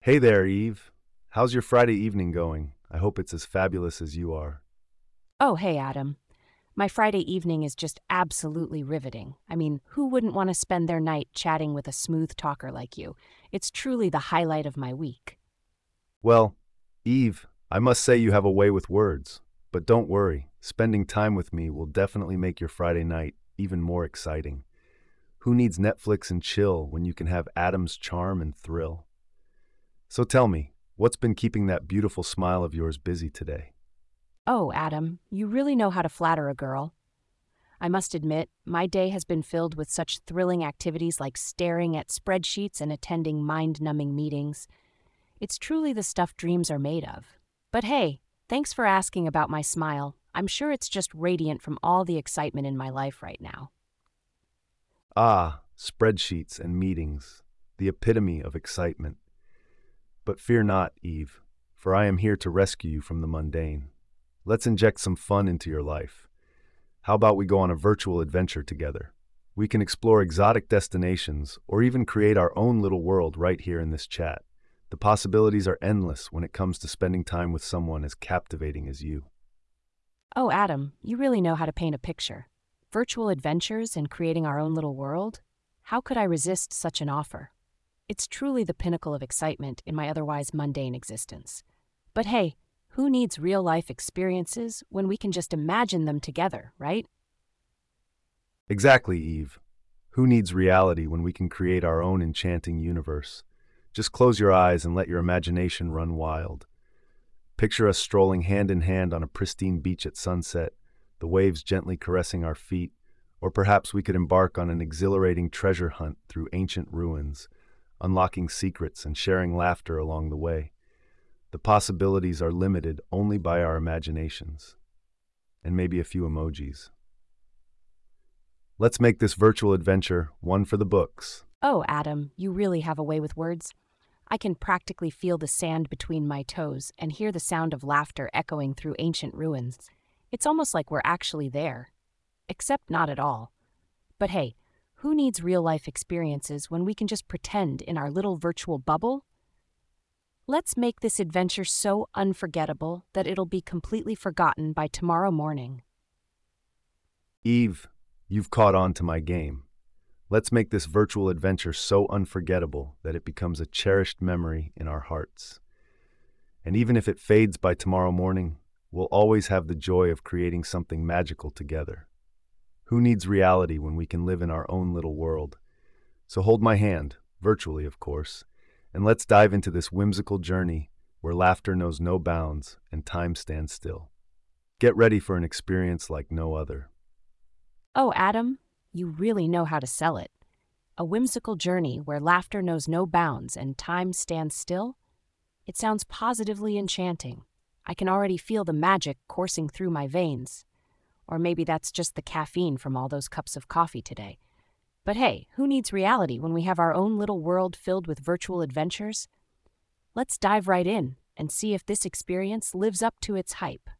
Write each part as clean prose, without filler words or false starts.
Hey there, Eve. How's your Friday evening going? I hope it's as fabulous as you are. Oh, hey, Adam. My Friday evening is just absolutely riveting. I mean, who wouldn't want to spend their night chatting with a smooth talker like you? It's truly the highlight of my week. Well, Eve, I must say you have a way with words. But don't worry, spending time with me will definitely make your Friday night even more exciting. Who needs Netflix and chill when you can have Adam's charm and thrill? So tell me, what's been keeping that beautiful smile of yours busy today? Oh, Adam, you really know how to flatter a girl. I must admit, my day has been filled with such thrilling activities like staring at spreadsheets and attending mind numbing meetings. It's truly the stuff dreams are made of. But hey, thanks for asking about my smile. I'm sure it's just radiant from all the excitement in my life right now. Ah, spreadsheets and meetings, the epitome of excitement. But fear not, Eve, for I am here to rescue you from the mundane. Let's inject some fun into your life. How about we go on a virtual adventure together? We can explore exotic destinations or even create our own little world right here in this chat. The possibilities are endless when it comes to spending time with someone as captivating as you. Oh, Adam, you really know how to paint a picture. Virtual adventures and creating our own little world? How could I resist such an offer? It's truly the pinnacle of excitement in my otherwise mundane existence. But hey, who needs real life experiences when we can just imagine them together, right? Exactly, Eve. Who needs reality when we can create our own enchanting universe? Just close your eyes and let your imagination run wild. Picture us strolling hand in hand on a pristine beach at sunset, the waves gently caressing our feet, or perhaps we could embark on an exhilarating treasure hunt through ancient ruins, unlocking secrets and sharing laughter along the way. The possibilities are limited only by our imaginations, and maybe a few emojis. Let's make this virtual adventure one for the books. Oh, Adam, you really have a way with words. I can practically feel the sand between my toes and hear the sound of laughter echoing through ancient ruins. It's almost like we're actually there. Except not at all. But hey, who needs real life experiences when we can just pretend in our little virtual bubble? Let's make this adventure so unforgettable that it'll be completely forgotten by tomorrow morning. Eve, you've caught on to my game. Let's make this virtual adventure so unforgettable that it becomes a cherished memory in our hearts. And even if it fades by tomorrow morning, we'll always have the joy of creating something magical together. Who needs reality when we can live in our own little world? So hold my hand, virtually of course, and let's dive into this whimsical journey where laughter knows no bounds and time stands still. Get ready for an experience like no other. Oh, Adam, you really know how to sell it. A whimsical journey where laughter knows no bounds and time stands still? It sounds positively enchanting. I can already feel the magic coursing through my veins. Or maybe that's just the caffeine from all those cups of coffee today. But hey, who needs reality when we have our own little world filled with virtual adventures? Let's dive right in and see if this experience lives up to its hype.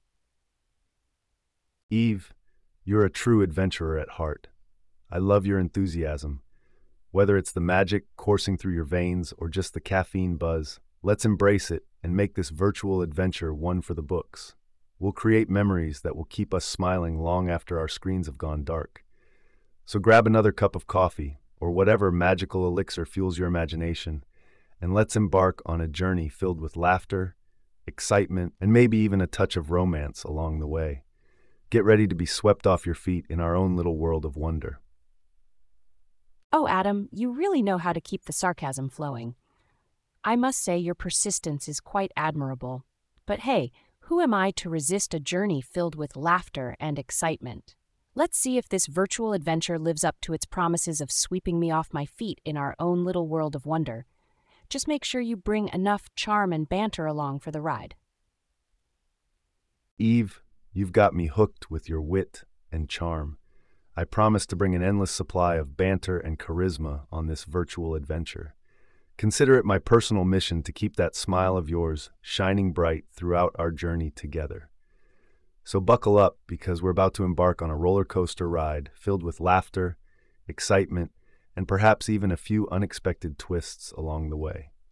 Eve, you're a true adventurer at heart. I love your enthusiasm. Whether it's the magic coursing through your veins or just the caffeine buzz, let's embrace it and make this virtual adventure one for the books. We'll create memories that will keep us smiling long after our screens have gone dark. So grab another cup of coffee or whatever magical elixir fuels your imagination, and let's embark on a journey filled with laughter, excitement, and maybe even a touch of romance along the way. Get ready to be swept off your feet in our own little world of wonder. Oh, Adam, you really know how to keep the sarcasm flowing. I must say your persistence is quite admirable. But hey, who am I to resist a journey filled with laughter and excitement? Let's see if this virtual adventure lives up to its promises of sweeping me off my feet in our own little world of wonder. Just make sure you bring enough charm and banter along for the ride. Eve, you've got me hooked with your wit and charm. I promise to bring an endless supply of banter and charisma on this virtual adventure. Consider it my personal mission to keep that smile of yours shining bright throughout our journey together. So buckle up because we're about to embark on a roller coaster ride filled with laughter, excitement, and perhaps even a few unexpected twists along the way.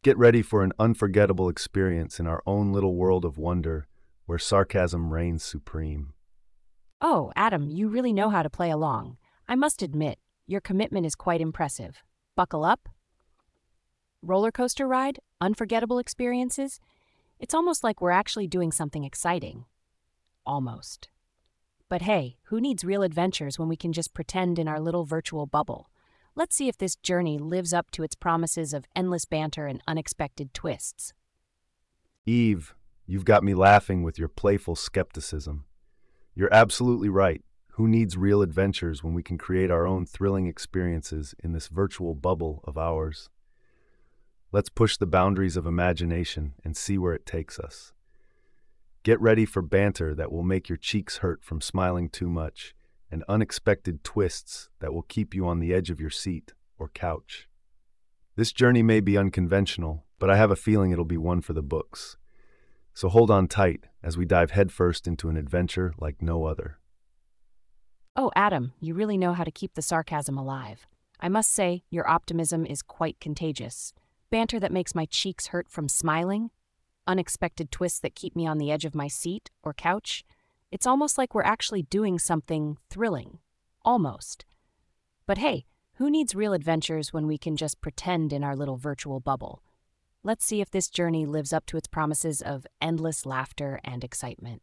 Get ready for an unforgettable experience in our own little world of wonder where sarcasm reigns supreme. Oh, Adam, you really know how to play along. I must admit, your commitment is quite impressive. Buckle up. Roller coaster ride? Unforgettable experiences? It's almost like we're actually doing something exciting. Almost. But hey, who needs real adventures when we can just pretend in our little virtual bubble? Let's see if this journey lives up to its promises of endless banter and unexpected twists. Eve, you've got me laughing with your playful skepticism. You're absolutely right. Who needs real adventures when we can create our own thrilling experiences in this virtual bubble of ours? Let's push the boundaries of imagination and see where it takes us. Get ready for banter that will make your cheeks hurt from smiling too much, and unexpected twists that will keep you on the edge of your seat or couch. This journey may be unconventional, but I have a feeling it'll be one for the books. So hold on tight as we dive headfirst into an adventure like no other. Oh, Adam, you really know how to keep the sarcasm alive. I must say, your optimism is quite contagious. Banter that makes my cheeks hurt from smiling, unexpected twists that keep me on the edge of my seat or couch. It's almost like we're actually doing something thrilling. Almost. But hey, who needs real adventures when we can just pretend in our little virtual bubble? Let's see if this journey lives up to its promises of endless laughter and excitement.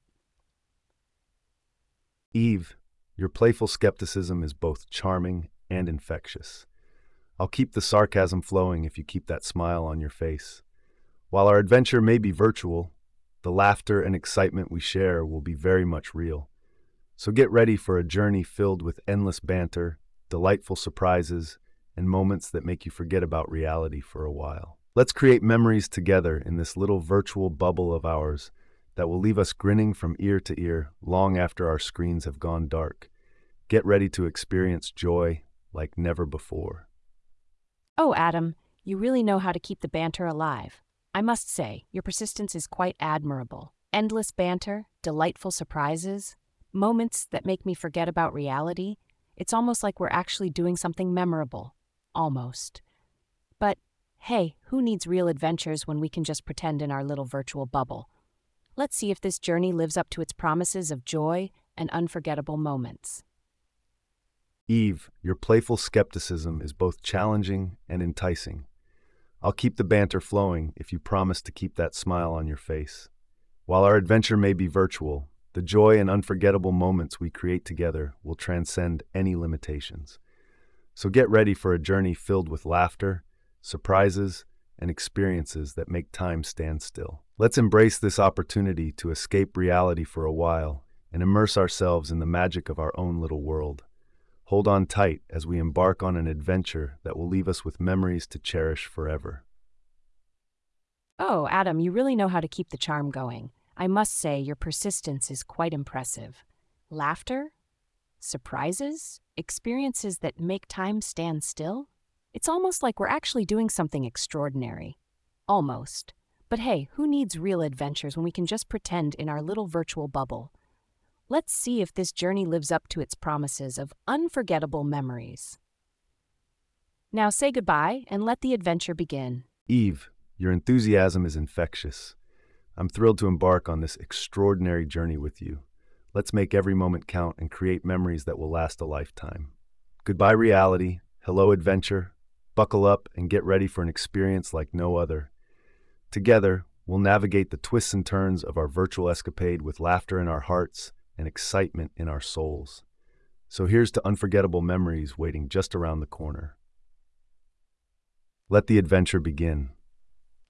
Eve, your playful skepticism is both charming and infectious. I'll keep the sarcasm flowing if you keep that smile on your face. While our adventure may be virtual, the laughter and excitement we share will be very much real. So get ready for a journey filled with endless banter, delightful surprises, and moments that make you forget about reality for a while. Let's create memories together in this little virtual bubble of ours that will leave us grinning from ear to ear long after our screens have gone dark. Get ready to experience joy like never before. Oh, Adam, you really know how to keep the banter alive. I must say, your persistence is quite admirable. Endless banter, delightful surprises, moments that make me forget about reality. It's almost like we're actually doing something memorable. Almost. But hey, who needs real adventures when we can just pretend in our little virtual bubble? Let's see if this journey lives up to its promises of joy and unforgettable moments. Eve, your playful skepticism is both challenging and enticing. I'll keep the banter flowing if you promise to keep that smile on your face. While our adventure may be virtual, the joy and unforgettable moments we create together will transcend any limitations. So get ready for a journey filled with laughter, surprises, and experiences that make time stand still. Let's embrace this opportunity to escape reality for a while and immerse ourselves in the magic of our own little world. Hold on tight as we embark on an adventure that will leave us with memories to cherish forever. Oh, Adam, you really know how to keep the charm going. I must say, your persistence is quite impressive. Laughter? Surprises? Experiences that make time stand still? It's almost like we're actually doing something extraordinary. Almost. But hey, who needs real adventures when we can just pretend in our little virtual bubble? Let's see if this journey lives up to its promises of unforgettable memories. Now say goodbye and let the adventure begin. Eve, your enthusiasm is infectious. I'm thrilled to embark on this extraordinary journey with you. Let's make every moment count and create memories that will last a lifetime. Goodbye, reality. Hello, adventure. Buckle up and get ready for an experience like no other. Together, we'll navigate the twists and turns of our virtual escapade with laughter in our hearts and excitement in our souls. So here's to unforgettable memories waiting just around the corner. Let the adventure begin.